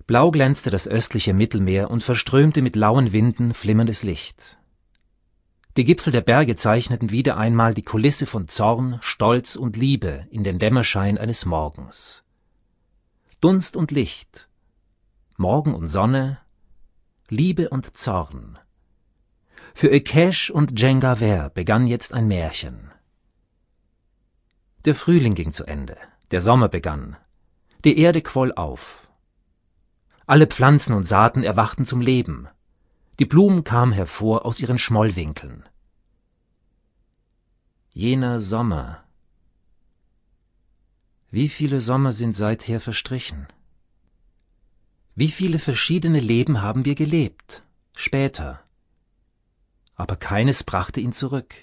Blau glänzte das östliche Mittelmeer und verströmte mit lauen Winden flimmerndes Licht. Die Gipfel der Berge zeichneten wieder einmal die Kulisse von Zorn, Stolz und Liebe in den Dämmerschein eines Morgens. Dunst und Licht, Morgen und Sonne, Liebe und Zorn. Für Ökesh und Djengaver begann jetzt ein Märchen. Der Frühling ging zu Ende, der Sommer begann, die Erde quoll auf. Alle Pflanzen und Saaten erwachten zum Leben. Die Blumen kamen hervor aus ihren Schmollwinkeln. Jener Sommer. Wie viele Sommer sind seither verstrichen? Wie viele verschiedene Leben haben wir gelebt, später. Aber keines brachte ihn zurück.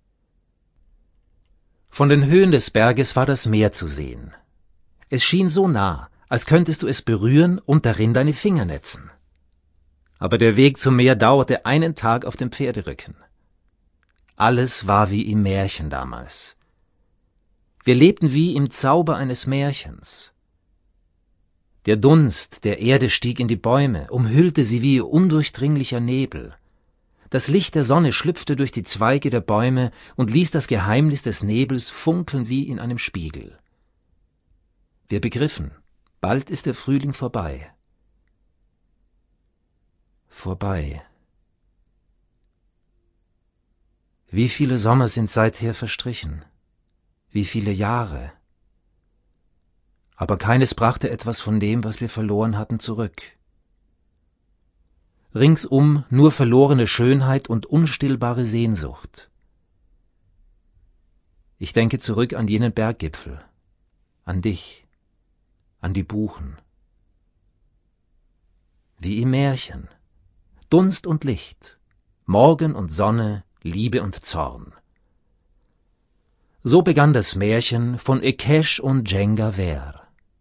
Von den Höhen des Berges war das Meer zu sehen. Es schien so nah, als könntest du es berühren und darin deine Finger netzen. Aber der Weg zum Meer dauerte einen Tag auf dem Pferderücken. Alles war wie im Märchen damals. Wir lebten wie im Zauber eines Märchens. Der Dunst der Erde stieg in die Bäume, umhüllte sie wie undurchdringlicher Nebel. Das Licht der Sonne schlüpfte durch die Zweige der Bäume und ließ das Geheimnis des Nebels funkeln wie in einem Spiegel. Wir begriffen, bald ist der Frühling vorbei. Vorbei. Wie viele Sommer sind seither verstrichen? Wie viele Jahre? Aber keines brachte etwas von dem, was wir verloren hatten, zurück. Ringsum nur verlorene Schönheit und unstillbare Sehnsucht. Ich denke zurück an jenen Berggipfel, an dich, an die Buchen. Wie im Märchen, Dunst und Licht, Morgen und Sonne, Liebe und Zorn. So begann das Märchen von Ökesh und Djengaver.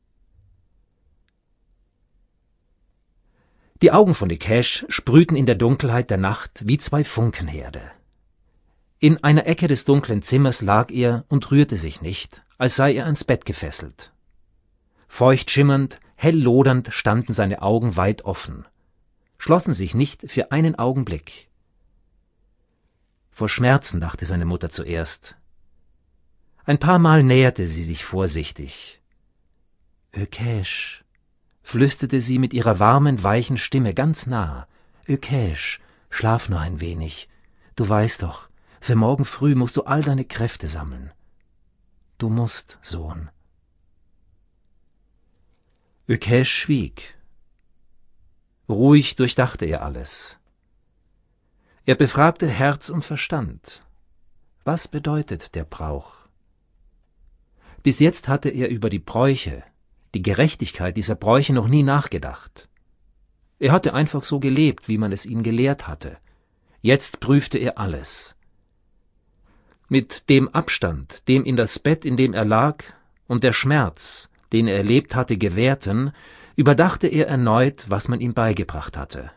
Die Augen von Ökesh sprühten in der Dunkelheit der Nacht wie zwei Funkenherde. In einer Ecke des dunklen Zimmers lag er und rührte sich nicht, als sei er ans Bett gefesselt. Feucht schimmernd, hell lodernd standen seine Augen weit offen, schlossen sich nicht für einen Augenblick. Vor Schmerzen dachte seine Mutter zuerst. Ein paar Mal näherte sie sich vorsichtig. Ökesh, flüsterte sie mit ihrer warmen, weichen Stimme ganz nah. Ökesh, schlaf nur ein wenig. Du weißt doch, für morgen früh musst du all deine Kräfte sammeln. Du musst, Sohn. Ökesh schwieg. Ruhig durchdachte er alles. Er befragte Herz und Verstand. Was bedeutet der Brauch? Bis jetzt hatte er über die Bräuche, die Gerechtigkeit dieser Bräuche noch nie nachgedacht. Er hatte einfach so gelebt, wie man es ihn gelehrt hatte. Jetzt prüfte er alles. Mit dem Abstand, dem in das Bett, in dem er lag, und der Schmerz, den er erlebt hatte, gewährten, überdachte er erneut, was man ihm beigebracht hatte.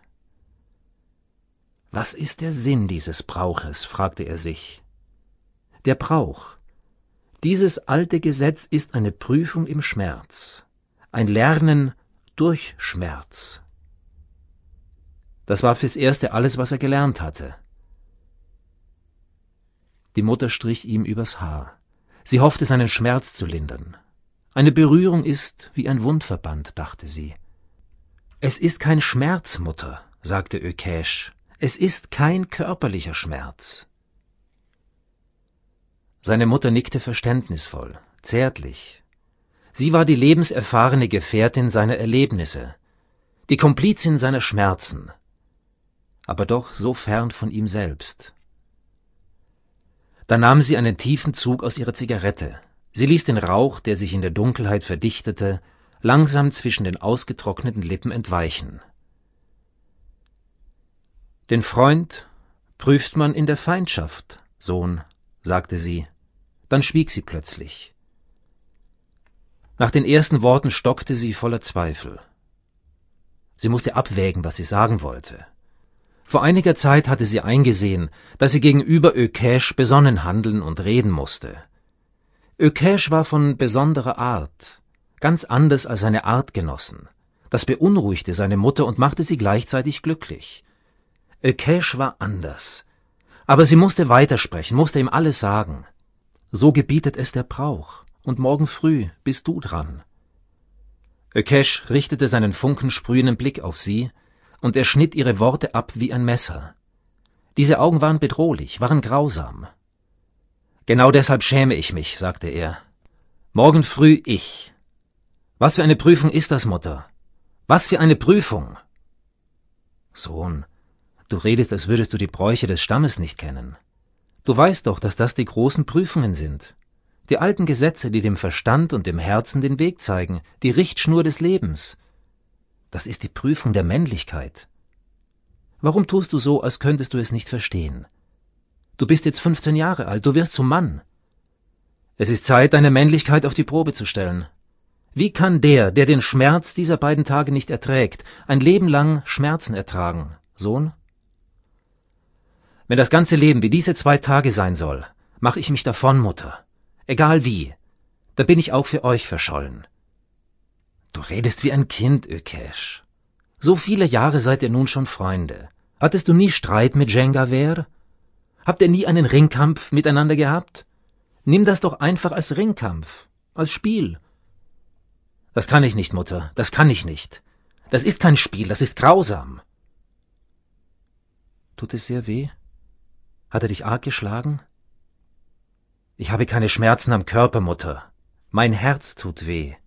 Was ist der Sinn dieses Brauches, fragte er sich. Der Brauch. Dieses alte Gesetz ist eine Prüfung im Schmerz, ein Lernen durch Schmerz. Das war fürs Erste alles, was er gelernt hatte. Die Mutter strich ihm übers Haar. Sie hoffte, seinen Schmerz zu lindern. Eine Berührung ist wie ein Wundverband, dachte sie. Es ist kein Schmerz, Mutter, sagte Ökesh. Es ist kein körperlicher Schmerz. Seine Mutter nickte verständnisvoll, zärtlich. Sie war die lebenserfahrene Gefährtin seiner Erlebnisse, die Komplizin seiner Schmerzen, aber doch so fern von ihm selbst. Da nahm sie einen tiefen Zug aus ihrer Zigarette. Sie ließ den Rauch, der sich in der Dunkelheit verdichtete, langsam zwischen den ausgetrockneten Lippen entweichen. Den Freund prüft man in der Feindschaft, Sohn, sagte sie. Dann schwieg sie plötzlich. Nach den ersten Worten stockte sie voller Zweifel. Sie musste abwägen, was sie sagen wollte. Vor einiger Zeit hatte sie eingesehen, dass sie gegenüber Ökesh besonnen handeln und reden musste. Ökesh war von besonderer Art, ganz anders als seine Artgenossen. Das beunruhigte seine Mutter und machte sie gleichzeitig glücklich. Ökesh war anders. Aber sie musste weitersprechen, musste ihm alles sagen. So gebietet es der Brauch, und morgen früh bist du dran. Ökesh richtete seinen funkensprühenden Blick auf sie, und er schnitt ihre Worte ab wie ein Messer. Diese Augen waren bedrohlich, waren grausam. »Genau deshalb schäme ich mich«, sagte er. »Morgen früh ich. Was für eine Prüfung ist das, Mutter? Was für eine Prüfung!« »Sohn, du redest, als würdest du die Bräuche des Stammes nicht kennen. Du weißt doch, dass das die großen Prüfungen sind. Die alten Gesetze, die dem Verstand und dem Herzen den Weg zeigen, die Richtschnur des Lebens. Das ist die Prüfung der Männlichkeit. Warum tust du so, als könntest du es nicht verstehen? Du bist jetzt 15 Jahre alt, du wirst zum Mann. Es ist Zeit, deine Männlichkeit auf die Probe zu stellen. Wie kann der den Schmerz dieser beiden Tage nicht erträgt, ein Leben lang Schmerzen ertragen, Sohn? Wenn das ganze Leben wie diese 2 Tage sein soll, mache ich mich davon, Mutter. Egal wie, dann bin ich auch für euch verschollen. Du redest wie ein Kind, Ökesh. So viele Jahre seid ihr nun schon Freunde. Hattest du nie Streit mit Jengaver? Habt ihr nie einen Ringkampf miteinander gehabt? Nimm das doch einfach als Ringkampf, als Spiel. Das kann ich nicht, Mutter, das kann ich nicht. Das ist kein Spiel, das ist grausam. Tut es sehr weh? Hat er dich arg geschlagen? Ich habe keine Schmerzen am Körper, Mutter. Mein Herz tut weh.